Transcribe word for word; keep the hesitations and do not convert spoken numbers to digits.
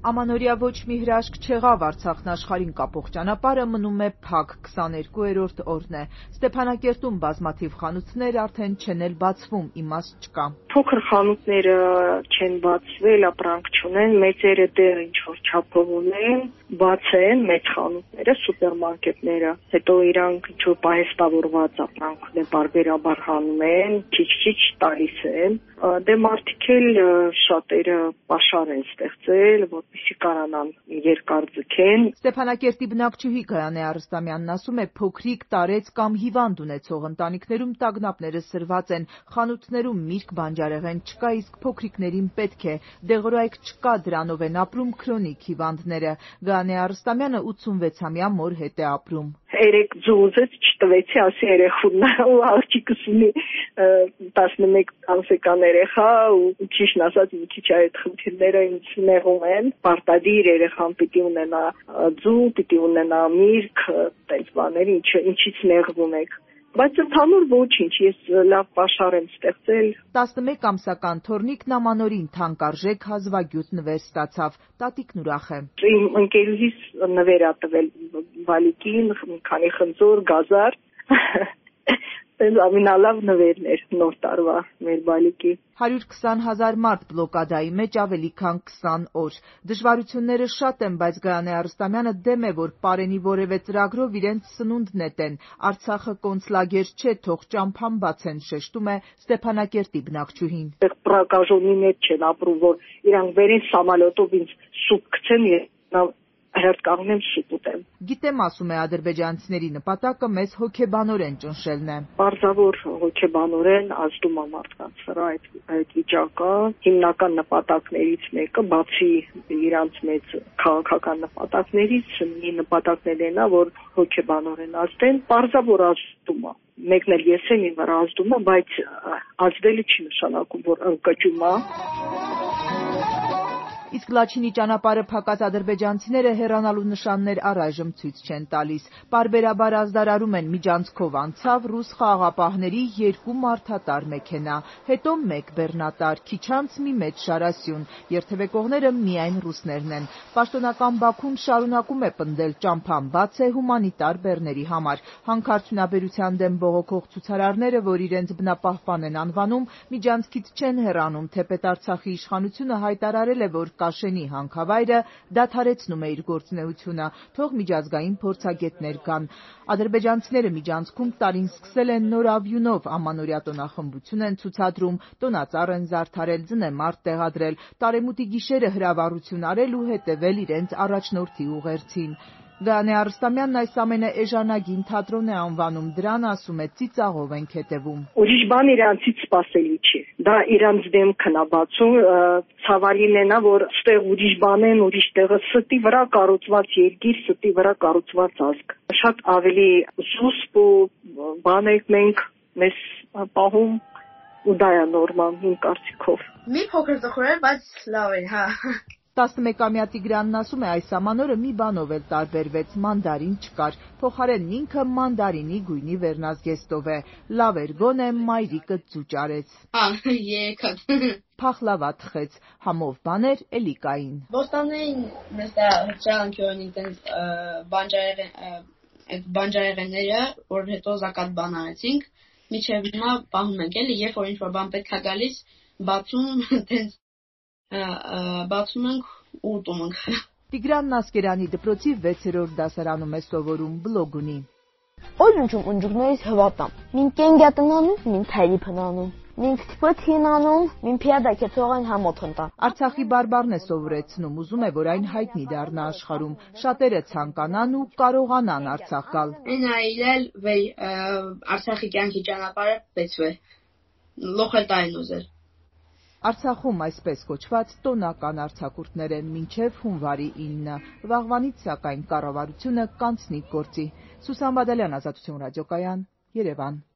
Ամանորյա ոչ մի հրաշք չեղավ Արցախն աշխարհին կապող ճանապարհը մնում է փակ, քսաներկուերորդ օրն է։ Ստեփանակերտում բազմաթիվ խանութներ արդեն չեն էլ բացվում, իմաստ չկա։ Փոքր խանութները չեն բացվել, ապրանք չունեն, մեծերը դեռ ինչ-որ չափով ունեն, բաց են մեծ խանութները, սուպերմարկետները, հետո իրանք ինչ-որ պահեստավորված ապրանքներ բարբերաբար հանում են, քիչ-քիչ տալիս են, դե մարդիկ էլ շատերը պաշար են ստեղծել, որպեսզի կարողանան երկար ձգեն։ Ստեփանակերտի բնակչուհի Գայանե Արստամյանն ասում է, փոքրիկ, տարեց կամ հիվանդ ունեցող ընտանիքներում տագնապները սրված են, խանութներում միրգ, բանջարեղեն չկա, իսկ փոքրիկներին պետք է, դեղորայք չկա, դրանով են ապրում քրոնիկ հիվանդները։ Գայանե Արստամյանը ութսունվեցամյա մոր հետ է ապրում։ Երեք ձուզեց չտվեցի, ասի երեխուն ու աղջիկս ունի տասնմեկ ամսական երեխա ու ճիշտն ասած մի քիչ այդ խնդիրները ինձ նեղում են։ Պարտադիր երեխան պիտի ունենա ձու, պիտի ունենա միրգ, այդպես բաներ, ինչից նեղվում եք։ Բայց ընդհանուր ոչինչ, ես լավ պաշար եմ ստեղծել։ տասնմեկ ամսական թոռնիկն Ամանորին թանկարժեք հազվագյուտ նվեր ստացավ, տատիկն ուրախ է։ Իմ ընկերուհիս նվեր ա տվել վալիկին, մի քանի խնձոր, գազար։ Այս ամենալավ նվերն էր նոր տարվա մեր բալիկի։ հարյուր քսան հազար մարդ բլոկադայի մեջ ավելի քան քսան օր։ Դժվարությունները շատ են, բայց Գայանե Արստամյանը դեմ է, որ պարենի որևէ ծրագրով իրենց սնունդ նետեն։ Արցախը կոնցլագեր չէ, թող ճամփան բացեն, շեշտում է Ստեփանակերտի բնակչուհին։ Այդտեղ պրակաժոնիներ չեն ապրում, որ իրանք վերին սամալյոտով ինձ սուպ գցեն եւ հերթ կանգնեմ սուպ ուտեմ։ Գիտեմ, ասում է, ադրբեջանցիների նպատակը մեզ հոգեբանորեն ճնշելն է։ Պարզավոր հոգեբանորեն ազդում է մարդկանց վրա այդ այդ վիճակը։ Հիմնական նպատակներից մեկը, բացի իրանց մեծ քաղաքական նպատակներից, մի նպատակն էլ է, որ հոգեբանորեն ազդեն, պարզավոր ազդում է։ Մեկն էլ ես եմ իմ վրա ազդում է, բայց ազդելը չի նշանակում, որ ընկճում է։ Իսկ Լաչինի ճանապարհը փակած ադրբեջանցիները հեռանալու նշաններ առայժմ ցույց չեն տալիս։ Պարբերաբար ազդարարում են միջանցքով անցավ ռուս խաղաղապահների երկու մարդատար մեքենա, հետո մեկ բեռնատար, քիչ անց մի մեծ շարասյուն, երթևեկողները միայն ռուսներն են։ Պաշտոնական Բաքուն շարունակում է պնդել ճամփան բաց է հումանիտար բեռների համար։ Հանքարդյունաբերության դեմ բողոքող ցուցարարները, որ իրենց բնապահպան են անվանում, միջանցքից չեն հեռանում, թեպետ Արցախի իշխանությունը հայտարարել է, որ Կաշենի հանքավայրը դադարեցնում է իր գործունեությունը, թող միջազգային փորձագետներ գան։ Ադրբեջանցիները միջանցքում տարին սկսել են նոր ավյունով, Ամանորյա տոնախմբություն են ցուցադրում, տոնածառ են զարդարել, ձնեմարդ տեղադրել, տարեմուտի գիշերը հրավառություն արել ու հետևել իրենց առաջնորդի ուղերձին։ Գայանե Արստամյանն այս ամենը էժանագին թատրոն է անվանում, դրան, ասում է, ծիծաղով ենք հետևում։ Ուրիշ բան իրանցից սпасելի չի։ Դա իրանց դեմքն է բացում, ցավալին է նա, որ ստեղ ուրիշ բան են, ուրիշ տեղը ստի վրա կառուցված երկիր, ստի վրա կառուցված ազգ։ Շատ ավելի զուսպ ու բան եք մենք մեզ պահում ու դա է նորմալ իմ կարծիքով։ Մի փոքր զխորել, բայց լավ է, հա։ տասնմեկամյա Տիգրանն ասում է, այս ամանորը մի բանով էլ տարբերվեց, մանդարին չկար, փոխարենն ինքը մանդարինի գույնի վերնազգեստով է, լավ էր գոնե մայրիկը ձու ճարեց։ Ա, եկած։ Փախլավա թխեց, համով բաներ էլի կային։ Ոստանային մեզ դա հրճանքյորին ինտենց բանջարեղեն, այդ բանջարեղենները, որ հետո զակատ բան արեցինք, միջև հիմա պահում ենք էլի, երբ որ ինչ-որ բան պետք է գալիս, բացում, տենց բացում ենք ու ուտում ենք։ Տիգրանն Ասկերանի դպրոցի վեցերորդ դասարանում է սովորում, բլոգ ունի։ Օրնջում ընջուկներից հվատամ, մին կենգյա տնանում, մին թայլի փնանում, մին քթպոտ հինանում, մին պիադա կեցողեն համոտ հնտա։ Արցախի բարբառն է սովորեցնում, ուզում է, որ այն հայտնի դառնա աշխարհում, շատերը ցանկանան ու կարողանան Արցախ գալ։ Այն այլել վեյ Արցախի կյանքի ճանապարհը բեցվե։ Լոխել տային ուզել։ Արցախում այսպես կոչված տոնական արձակուրդներ են մինչև հունվարի ինը, վաղվանից սակայն կառավարությունը կանցնի գործի։ Սուսան Բադալյան, Ազատություն ռադիոկայան, Երևան։